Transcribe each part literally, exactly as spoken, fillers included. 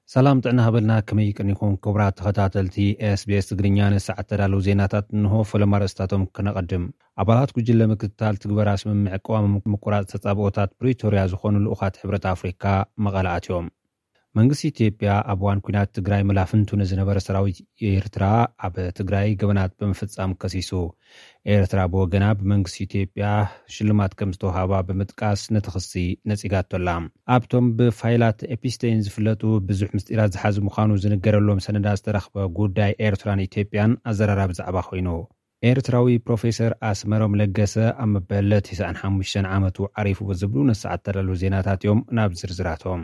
ሰላም ጥዕና ሃበልና ከመይ ቅኒኩም ክቡራት ተኸታተልቲ ኤስ ቢ ኤስ ትግርኛ ንሰዓት ተዳለዉ ዜናታት እንሆ ፈለማ ርእስታቶም ክነቐድም። ኣባላት ጉጅለ ምክትታል ትግበራ ስምምዕ ቀዋሚ ምቁራጽ ተጻብኦታት ፕሪቶርያ ዝኾኑ ልኡኻት ሕብረት ኣፍሪካ መቐለ ኣትዮም። መንግስቲ ኢትዮጵያ ኣብ እዋን ኩናት ትግራይ መላፍንቱ ንዝነበረ ሰራዊት ኤርትራ ኣብ ትግራይ ገበናት ብምፍጻም ከሲሱ። ኤርትራ ብወገና ብመንግስቲ ኢትዮጵያ ሽልማት ከም ዝተውሃባ ብምጥቃስ ነቲ ክሲ ነጺጋቶላ። ኣብቶም ብፋይላት ኤፒስቴን ዝፍለጡ ብዙሕ ምስጢራት ዝሓዙ ምዃኑ ዝንገረሎም ሰነዳት ዝተረኽበ ጉዳይ ኤርትራን ኢትዮጵያን ኣዘራራቢ ዛዕባ ኮይኑ ኤርትራዊ ፕሮፌሰር ኣስመሮም ለገሰ ኣብ መበለ ትስዓን ሓሙሽተን ዓመቱ ዓሪፉ ብዝብሉ ነሰዓት ተዳለዉ ዜናታት እዮም። ናብ ዝርዝራቶም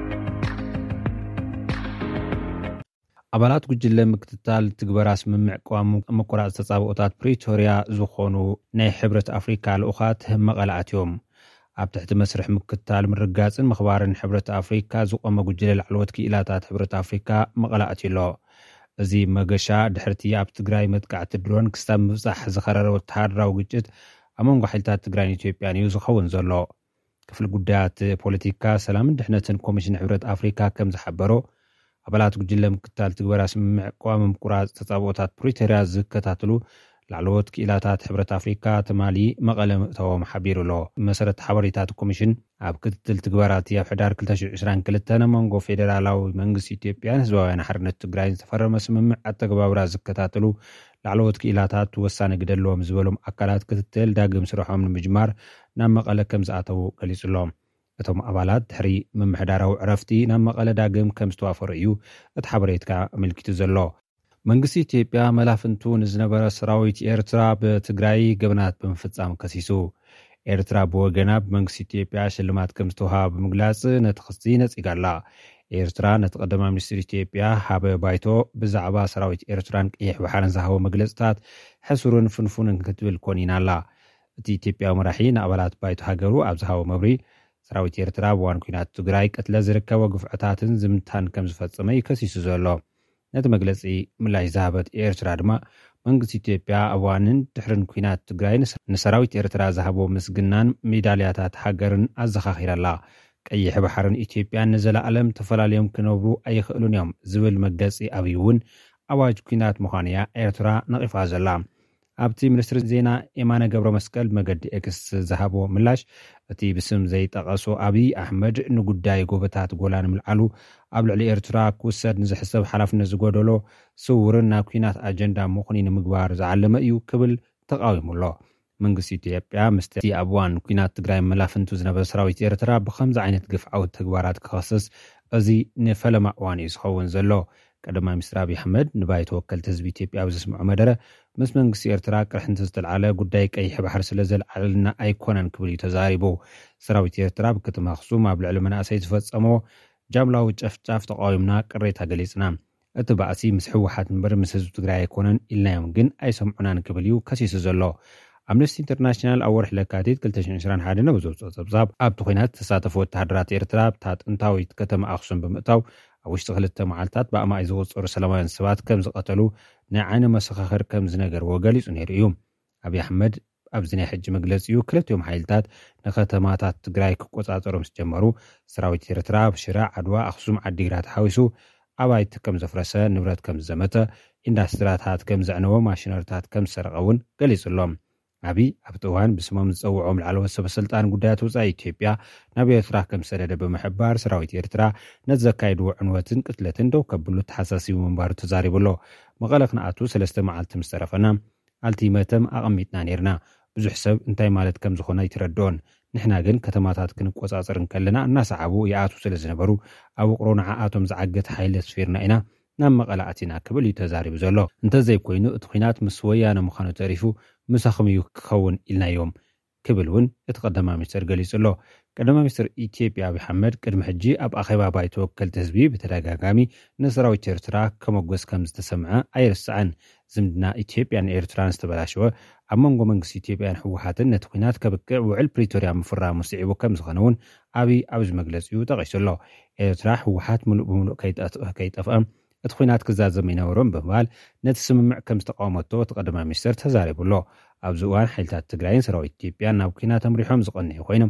ኣባላት ጉጅለ ምክትታል ትግበራ ስምምዕ ቀዋሚ ምቁራጽ ተጻብኦታት ፕሪቶርያ ዝኾኑ ናይ ሕብረት ኣፍሪካ ልኡኻት መቐለ ኣትዮም። ኣብ ትሕቲ መስርሕ ምክትታል ምርጋጽን ምኽባርን ሕብረት ኣፍሪካ ዝቖመ ጉጅለ ላዕለዎት ክኢላታት ሕብረት ኣፍሪካ መቐለ ኣትዩሎ። እዚ መገሻ ድሕርቲ ኣብ ትግራይ መጥቃዕቲ ድሮን ክሳብ ምብጻሕ ዝኸረረ ወተሃደራዊ ግጭት ኣብ መንጎ ሓይልታት ትግራይን ኢትዮጵያን እዩ ዝኸውን ዘሎ። ክፍሊ ጉዳያት ፖለቲካ ሰላምን ድሕነትን ኮሚሽን ሕብረት ኣፍሪካ ከም ዝሓበሮ ኣባላት ጉጅለ ምክትታል ትግበራ ስምምዕ ቀዋሚ ምቁራጽ ተጻብኦታት ፕሪቶርያ ዝከታተሉ ላዕለዎት ክኢላታት ሕብረት ኣፍሪካ ተማሊ መቐለ ምእተዎም ሓቢሩሎ። መሰረት ሓበሬታት ኮሚሽን ኣብ ክትትል ትግበራት ኣብ ሕዳር ክልተ ሽሕ ዒስራን ክልተ መንጎ ፌደራላዊ መንግስቲ ኢትዮጵያን ህዝባውያን ሓርነት ትግራይን ዝተፈረመ ስምምዕ ኣተገባብራ ዝከታተሉ ላዕለዎት ክኢላታት ወሳነ ግደለዎም ዝበሎም ኣካላት ክትትል ዳግም ስርሖም ንምጅማር ናብ መቐለ ከም ዝኣተዉ ገሊጹሎም። እቶም ኣባላት ድሕሪ ምምሕዳራዊ ዕረፍቲ ናብ መቐለ ዳግም ከም ዝተዋፈሩ እዩ እቲ ሓበሬትካ ኣመልኪቱ ዘሎ። መንግስቲ ኢትዮጵያ መላፍንቱ ንዝነበረ ሰራዊት ኤርትራ ብትግራይ ገበናት ብምፍጻም ከሲሱ። ኤርትራ ብወገና ብመንግስቲ ኢትዮጵያ ሽልማት ከም ዝተውሃበ ብምግላጽ ነቲ ክሲ ነጺጋላ። ኤርትራ ነቲ ቀዳማይ ሚኒስትር ኢትዮጵያ ሃበ ባይቶ ብዛዕባ ሰራዊት ኤርትራን ቀይሕ ባሕርን ዝሃቦ መግለጽታት ሕሱርን ፍንፉንን ክትብል ኮኒናላ። እቲ ኢትዮጵያዊ መራሒ ንኣባላት ባይቶ ሃገሩ ኣብ ዝሃቦ መብሪ ሰራዊት ኤርትራ ብዋን ኩናት ትግራይ ቀትለ ዝርከበ ግፍዕታትን ዝምታን ከም ዝፈጸመ ከሲሱ ዘሎ። ነቲ መግለጺ ምላሽ ዝሃበት ኤርትራ ድማ መንግስቲ ኢትዮጵያ ኣብ እዋንን ድሕርን ኩናት ትግራይ ንሰራዊት ኤርትራ ዝሃቦ ምስግናን ሜዳልያታት ሃገርን ኣዘኻኺራላ። ቀይሕ ባሕርን ኢትዮጵያን ንዘለኣለም ተፈላለዮም ክነብሩ ኣይኽእሉን እዮም ዝብል መገጺ ኣብይ እውን ኣዋጅ ኩናት ምዃኑ እያ ኤርትራ ነቒፋ ዘላ። ኣብቲ ሚኒስትሪ ዜና የማነ ገብረ መስቀል መገዲ ኤክስ ዝሃቦ ምላሽ እቲ ብስም ዘይጠቐሶ ኣብይ ኣሕመድ ንጉዳይ ጎበታት ጎላን ምልዓሉ ኣብ ልዕሊ ኤርትራ ክውሰድ ንዝሕሰብ ሓላፍነት ዝጎደሎ ስውርን ናብ ኩናት ኣጀንዳ ምኹኒ ንምግባር ዝዓለመ እዩ ክብል ተቃዊሙሎ። መንግስቲ ኢትዮጵያ ምስቲ ኣብ እዋን ኩናት ትግራይ መላፍንቱ ዝነበረ ሰራዊት ኤርትራ ብኸምዚ ዓይነት ግፍዓዊ ተግባራት ክኸስስ እዚ ንፈለማ እዋን እዩ ዝኸውን ዘሎ። ቀዳማይ ሚኒስትር ኣብይ ኣሕመድ ንባይቶ ወከልቲ ህዝቢ ኢትዮጵያ ብዘስምዑ መደረ ምስ መንግስቲ ኤርትራ ቅርሕንቲ ዝተልዓለ ጉዳይ ቀይሕ ባሕሪ ስለ ዘለዓለልና ኣይኮነን ክብል እዩ ተዛሪቡ። ሰራዊት ኤርትራ ብከተማ ኣኽሱም ኣብ ልዕሊ መናእሰይ ዝፈጸሞ ጃምላዊ ጨፍጫፍ ተቃዊምና ቅሬታ ገሊጽና። እቲ ባእሲ ምስ ሕወሓት እምበር ምስ ህዝቢ ትግራይ ኣይኮነን ኢልናዮም ግን ኣይሰምዑናን ክብል እዩ ከሲሱ ዘሎ። ኣምነስቲ ኢንተርናሽናል ኣብ ወርሒ ለካቲት ክልተ ሽሕ ዒስራን ሓደ ብዘውፅኦ ጸብጻብ ኣብቲ ኩናት ተሳተፉ ወተሃደራት ኤርትራ ኣብታ ጥንታዊት ከተማ ኣኽሱም ብምእታው ኣብ ውሽጢ ክልተ መዓልትታት ብኣማይ ዝቁጸሩ ሰላማውያን ሰባት ከም ዝቐተሉ ናይ ዓይኒ መሰኻኽር ከም ዝነገርዎ ገሊጹ ነይሩ እዩ። ኣብይ ኣሕመድ ኣብዚ ናይ ሕጂ መግለፂ እዩ ክልቲኦም ሓይልታት ንከተማታት ትግራይ ክቆጻጸሩ ምስ ጀመሩ ሰራዊት ኤርትራ ብሽረ፣ ዓድዋ፣ ኣኽሱም፣ ዓዲግራት ሓዊሱ ኣባይቲ ከም ዘፍረሰ፣ ንብረት ከም ዝዘመተ፣ ኢንዳስትሪታት ከም ዘዕነወ፣ ማሽነሪታት ከም ዝሰረቐ እውን ገሊጹሎም። ኣብይ ኣብቲ እዋን ብስሞም ዝፀውዖም ላዕለዎት ሰበስልጣን ጉዳያት ወፃኢ ኢትዮጵያ ናብ ኤርትራ ከም ሰደደ ብምሕባር ሰራዊት ኤርትራ ነቲ ዘካይድዎ ዕንወትን ቅትለትን ደው ከብሉ ተሓሳሲቡ ምንባሩ ተዛሪቡሎ። መቐለ ክንኣቱ ሰለስተ መዓልቲ ምስ ተረፈና ኣልቲመተም ኣቐሚጥና ነርና። ብዙሕ ሰብ እንታይ ማለት ከም ዝኾነ ይትረድኦን። ንሕና ግን ከተማታት ክንቆጻጸር ከለና እናሰዓቡ ይኣቱ ስለ ዝነበሩ ኣብ ውቕሮ ንዓኣቶም ዝዓገት ሓይሊ ኣስፊርና ኢና ናብ መቐለ ኣቲና ክብል እዩ ተዛሪቡ ዘሎ። እንተዘይኮይኑ እቲ ኩናት ምስ ወያነ ምዃኑ ተሪፉ ምሳኹም እዩ ክኸውን ኢልናዮም ክብል እውን እቲ ቀዳማይ ሚኒስትር ገሊጹሎ። ቀዳማይ ሚኒስትር ኢትዮጵያ ኣብይ ኣሕመድ ቅድሚ ሕጂ ኣብ ኣኼባ ባይቶ ወከልቲ ህዝቢ ብተደጋጋሚ ንሰራዊት ኤርትራ ከመጎስ ከም ዝተሰምዐ ኣይርስዓን። ዝምድና ኢትዮጵያን ኤርትራን ዝተበላሸወ ኣብ መንጎ መንግስቲ ኢትዮጵያን ሕወሓትን ነቲ ኩናት ከብቅዕ ውዕል ፕሪቶርያ ምፍራሙ ስዒቡ ከም ዝኾነ እውን ኣብይ ኣብዚ መግለፂኡ ጠቒሱሎ። ኤርትራ ሕወሓት ሙሉእ ብምሉእ ከይጠፍአ እቲ ኩናት ክዛዘም ይነበሮም ብምባል ነቲ ስምምዕ ከም ዝተቃወመቶ እቲ ቀዳማይ ሚኒስትር ተዛሪቡሎ። ኣብዚ እዋን ሓይልታት ትግራይን ሰራዊት ኢትዮጵያን ናብ ኩናት ኣምሪሖም ዝቐንዑ ኮይኖም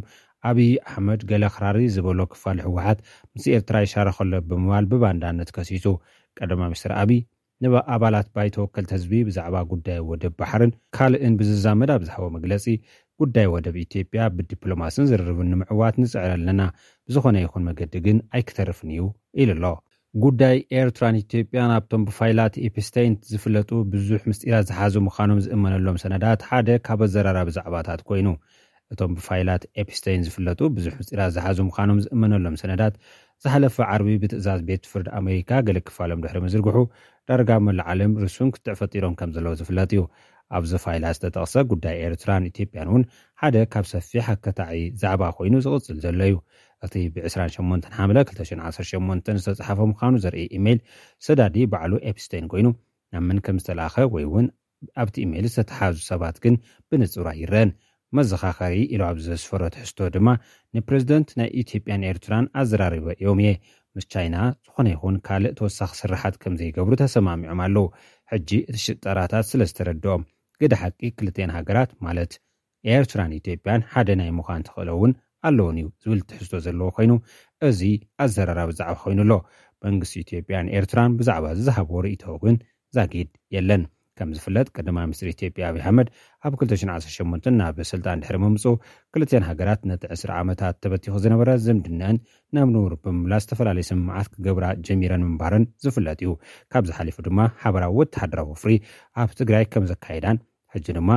አብይ አሕመድ ገለ ክራሪ ዝበሎ ክፋል ህወሓት ምስ ኤርትራ ይሻረኸሎ ብምባል ብባንዳነት ከሲሱ ቀዳማይ ሚኒስትር አብይ ንኣባላት ባይቶ ወከልቲ ህዝቢ ብዛዕባ ጉዳይ ወደብ ባሕርን ካልእን ብዝዛመድ ኣብ ዝሃቦ መግለፂ ጉዳይ ወደብ ኢትዮጵያ ብዲፕሎማስን ዝርርብን ንምዕዋት ንፅዕር ኣለና ብዝኾነ ይኹን መገዲ ግን ኣይክተርፍን እዩ ኢሉ ኣሎ። ጉዳይ ኤርትራን ኢትዮጵያን ኣብቶም ብፋይላት ኤፕስታይን ዝፍለጡ ብዙሕ ምስጢራት ዝሓዙ ምዃኖም ዝእመነሎም ሰነዳት ሓደ ካብ ኣዘራራቢ ዛዕባታት ኮይኑ እቶም ብፋይላት ኤፕስታይን ዝፍለጡ ብዙሕ ምስጢራት ዝሓዙ ምዃኖም ዝእመነሎም ሰነዳት ዝሓለፈ ዓርቢ ብትእዛዝ ቤት ፍርዲ ኣሜሪካ ገለ ክፋሎም ድሕሪ ምዝርግሑ ዳርጋ መላእ ዓለም ርሱን ክትዕፈጢሮም ከም ዘለዎ ዝፍለጥ እዩ። ኣብዚ ፋይላት ዝተጠቕሰ ጉዳይ ኤርትራን ኢትዮጵያን እውን ሓደ ካብ ሰፊሕ ኣከታዒ ዛዕባ ኮይኑ ዝቕፅል ዘሎ እዩ። እቲ ብ28 ሓምለ ክልተ ሸሕን ዓሰርተ ሸሞንተ ዝተጻሕፈ ምዃኑ ዘርኢ ኢሜይል ሰዳዲ ባዕሉ ኤፕስታይን ኮይኑ ናብ መን ከም ዝተላኸ ወይ እውን ኣብቲ ኢሜይል ዝተተሓዙ ሰባት ግን ብንጹር ኣይረአን። መዘኻኸሪ ኢሉ ኣብ ዘስፈሮ ትሕዝቶ ድማ ንፕሬዚደንት ናይ ኢትዮጵያን ኤርትራን ኣዘራሪበ እዮም እየ ምስ ቻይና ዝኾነ ይኹን ካልእ ተወሳኺ ስራሓት ከም ዘይገብሩ ተሰማሚዖም ኣለዉ። ሕጂ እቲ ሽጠራታት ስለ ዝተረድኦም ግደ ሓቂ ክልቴን ሃገራት ማለት ኤርትራን ኢትዮጵያን ሓደ ናይ ምዃን ተኽእለውን ኣለውን እዩ ዝብል ትሕዝቶ ዘለዎ ኮይኑ እዚ ኣዘራራቢ ዛዕባ ኮይኑ ኣሎ። መንግስቲ ኢትዮጵያን ኤርትራን ብዛዕባ ዝሃብዎ ርእይቶ ግን ዛጊድ የለን። ከም ዝፍለጥ ቀዳማይ ሚኒስትር ኢትዮጵያ አብይ አሕመድ ኣብ ክልተ ሸሕን ዓሰርተ ሸሞንተ ናብ ስልጣን ድሕሪ ምምጽኡ ክልቴን ሃገራት ነቲ ዕስራ ዓመታት ተበቲኹ ዝነበረ ዝምድነአን ናብ ንቡር ብምምላስ ዝተፈላለዩ ስምምዓት ክገብራ ጀሚረን ምንባረን ዝፍለጥ እዩ። ካብ ዝሓሊፉ ድማ ሓበራዊ ወተሃደራዊ ፍሪ ኣብ ትግራይ ከም ዘካይዳን ሕጂ ድማ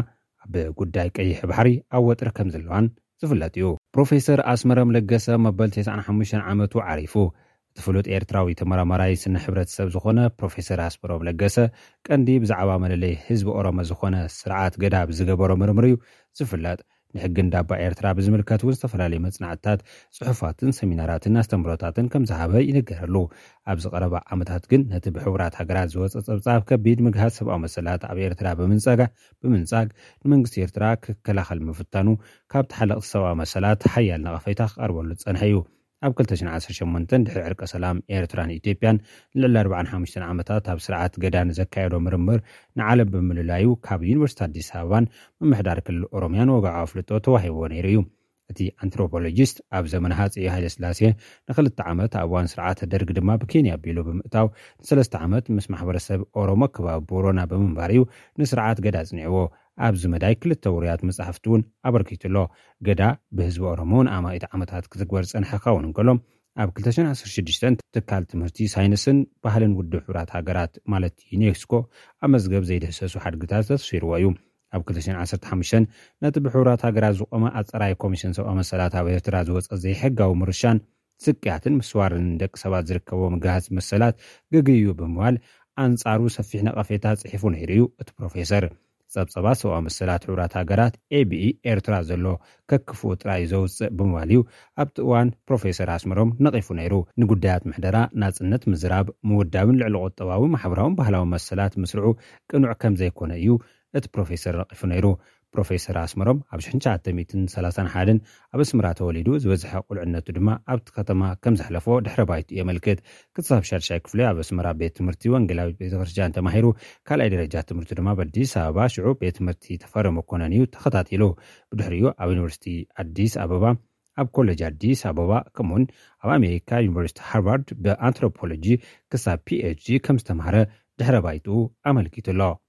ብጉዳይ ቀይሕ ባሕሪ ኣብ ወጥሪ ከም ዘለዋን ዝፍለጥ እዩ። ፕሮፌሰር ኣስመሮም ለገሰ መበል ተስዓን ሓሙሽተን ዓመቱ ዓሪፉ። ፍሉጥ ኤርትራዊ ተመራማራይ ስነ ሕብረተሰብ ዝኾነ ፕሮፌሰር ኣስመሮም ለገሰ ቀንዲ ብዛዕባ መለለይ ህዝቢ ኦሮሞ ዝኾነ ስርዓት ገዳብ ዝገበሮ ምርምር እዩ ዝፍለጥ። ንሕጊ እንዳባ ኤርትራ ብዝምልከት እውን ዝተፈላለዩ መጽናዕትታት ጽሑፋትን ሰሚናራትን ኣስተምህሮታትን ከም ዝሃበ ይነገረሉ። ኣብ ዝቐረባ ዓመታት ግን ነቲ ብሕቡራት ሃገራት ዝወፀ ጸብጻብ ከቢድ ምግሃት ሰብኣዊ መሰላት ኣብ ኤርትራ ብምንጻግ ብምንጻግ ንመንግስቲ ኤርትራ ክከላኸል ምፍታኑ ካብ ተሓለቕቲ ሰብኣዊ መሰላት ሓያል ነቐፌታ ክቐርበሉ ዝጸንሐ እዩ። ኣብ ክልተ ሸሕን ዓሰርተ ሸሞንተ ድሕሪ ዕርቀ ሰላም ኤርትራን ኢትዮጵያን ልዕሊ ኣርባዓን ሓሙሽተን ዓመታት ኣብ ስርዓት ገዳን ዘካየዶ ምርምር ንዓለም ብምልላዩ ካብ ዩኒቨርሲቲ ኣዲስ ኣበባን ምምሕዳር ክልል ኦሮምያን ወግዓዊ ፍልጦ ተዋሂብዎ ነይሩ እዩ። እቲ አንትሮፖሎጂስት ኣብ ዘመነ ሃፀይ ሃይለስላሴ ንክልተ ዓመት ኣብ እዋን ስርዓተ ደርጊ ድማ ብኬንያ ኣቢሉ ብምእታው ንሰለስተ ዓመት ምስ ማሕበረሰብ ኦሮሞ ከባቢ ቦረና ብምንባር እዩ ንስርዓት ገዳ ጽኒዕዎ። ኣብዚ መዳይ ክልተ ውርያት መጽሓፍቲ እውን ኣበርኪቱሎ። ገዳ ብህዝቢ ኦሮሞ ንኣማኢት ዓመታት ክትግበር ፀንሐ ኸውን እንከሎም ኣብ ክልተ ሸሕን ዓሰርተ ሽዱሽተ ትካል ትምህርቲ ሳይንስን ባህልን ውድብ ሕብራት ሃገራት ማለት ዩኔስኮ ኣብ መዝገብ ዘይድህሰሱ ሓድግታት ተሰይርዎ እዩ። ኣብ ክልተ ሸሕን ዓሰርተ ሓሙሽተ ነቲ ብሕቡራት ሃገራት ዝቆመ ኣፀራይ ኮሚሽን ሰብኣዊ መሰላት ኣብ ኤርትራ ዝወፀ ዘይሕጋዊ ምርሻን ስቅያትን ምስዋርን ደቂ ሰባት ዝርከቦ ምግሃዝ መሰላት ግግዩ ብምባል ኣንጻሩ ሰፊሕ ነቐፌታ ጽሒፉ ነይሩ እዩ። እቲ ፕሮፌሰር ጸብጸባት ሰብኣዊ መሰላት ሕቡራት ሃገራት ኤቢኢ ኤርትራ ዘሎ ከክፉ ጥራይ ዘውፅእ ብምባል እዩ ኣብቲ እዋን ፕሮፌሰር ኣስመሮም ነቒፉ ነይሩ። ንጉዳያት ምሕደራ ናጽነት ምዝራብ ምውዳብን ልዕሊ ቁጠባዊ ማሕበራውን ባህላዊ መሰላት ምስርዑ ቅኑዕ ከም ዘይኮነ እዩ እቲ ፕሮፌሰር ነቒፉ ነይሩ። ፕሮፌሰር ኣስመሮም ኣብ ሽሕን ትሽዓተ ሚእትን ሰላሳን ሓደን ኣብ ኣስመራ ተወሊዱ ዝበዝሐ ቁልዕነቱ ድማ ኣብቲ ከተማ ከም ዘሕለፎ ድሕረ ባይቱ የመልክት። ክሳብ ሻድሻይ ክፍሊ ኣብ ኣስመራ ቤት ትምህርቲ ወንጌላዊ ቤተክርስትያን ተማሂሩ ካልኣይ ደረጃ ትምህርቲ ድማ በኣዲስ ኣበባ ሽዑ ቤት ትምህርቲ ተፈሪ መኮነን እዩ ተኸታቲሉ። ብድሕሪኡ ኣብ ዩኒቨርሲቲ ኣዲስ ኣበባ ኣብ ኮሌጅ ኣዲስ ኣበባ ከምኡውን ኣብ ኣሜሪካ ዩኒቨርሲቲ ሃርቫርድ ብኣንትሮፖሎጂ ክሳብ ፒኤችዲ ከም ዝተምሃረ ድሕረ ባይቱ ኣመልኪቱሎ።